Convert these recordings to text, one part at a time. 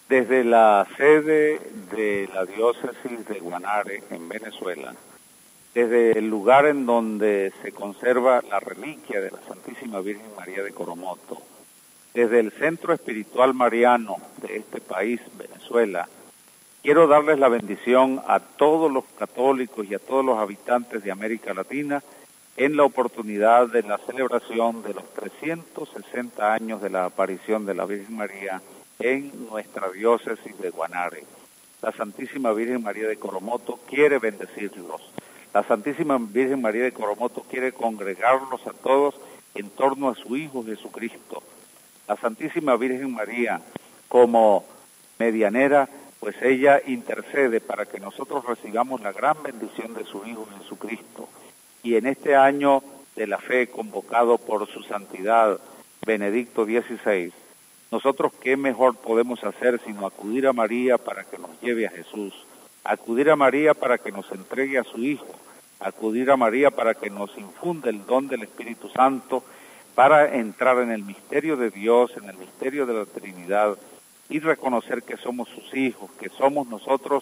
Desde la sede de la diócesis de Guanare, en Venezuela, desde el lugar en donde se conserva la reliquia de la Santísima Virgen María de Coromoto, desde el Centro Espiritual Mariano de este país, Venezuela, quiero darles la bendición a todos los católicos y a todos los habitantes de América Latina en la oportunidad de la celebración de los 360 años de la aparición de la Virgen María en nuestra diócesis de Guanare. La Santísima Virgen María de Coromoto quiere bendecirlos. La Santísima Virgen María de Coromoto quiere congregarlos a todos en torno a su Hijo Jesucristo. La Santísima Virgen María, como medianera, pues ella intercede para que nosotros recibamos la gran bendición de su Hijo Jesucristo. Y en este año de la fe convocado por su santidad Benedicto XVI, nosotros qué mejor podemos hacer sino acudir a María para que nos lleve a Jesús, acudir a María para que nos entregue a su Hijo, acudir a María para que nos infunde el don del Espíritu Santo, para entrar en el misterio de Dios, en el misterio de la Trinidad, y reconocer que somos sus hijos, que somos nosotros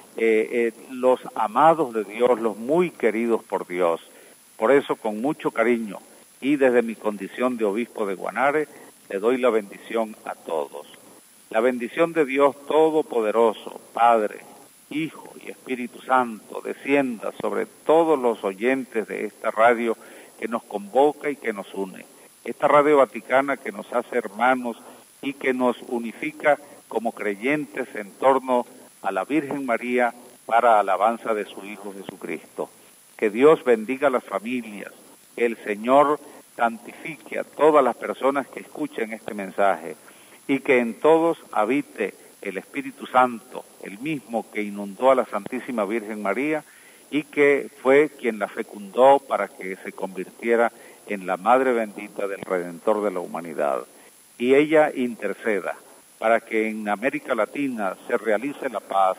los amados de Dios, los muy queridos por Dios. Por eso, con mucho cariño, y desde mi condición de obispo de Guanare, le doy la bendición a todos. La bendición de Dios Todopoderoso, Padre, Hijo y Espíritu Santo, descienda sobre todos los oyentes de esta radio que nos convoca y que nos une. Esta radio vaticana que nos hace hermanos y que nos unifica como creyentes en torno a la Virgen María para alabanza de su Hijo Jesucristo. Que Dios bendiga a las familias, que el Señor santifique a todas las personas que escuchen este mensaje y que en todos habite el Espíritu Santo, el mismo que inundó a la Santísima Virgen María y que fue quien la fecundó para que se convirtiera en la Madre bendita del Redentor de la humanidad. Y ella interceda para que en América Latina se realice la paz,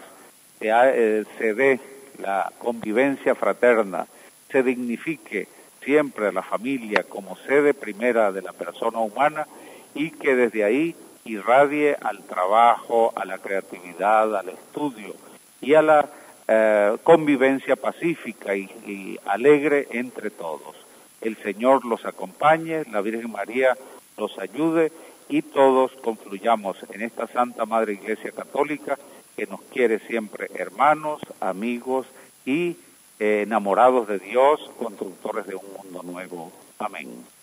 se dé la convivencia fraterna, se dignifique siempre a la familia como sede primera de la persona humana y que desde ahí irradie al trabajo, a la creatividad, al estudio y a la convivencia pacífica y alegre entre todos. El Señor los acompañe, la Virgen María los ayude y todos confluyamos en esta Santa Madre Iglesia Católica que nos quiere siempre hermanos, amigos y enamorados de Dios, constructores de un mundo nuevo. Amén.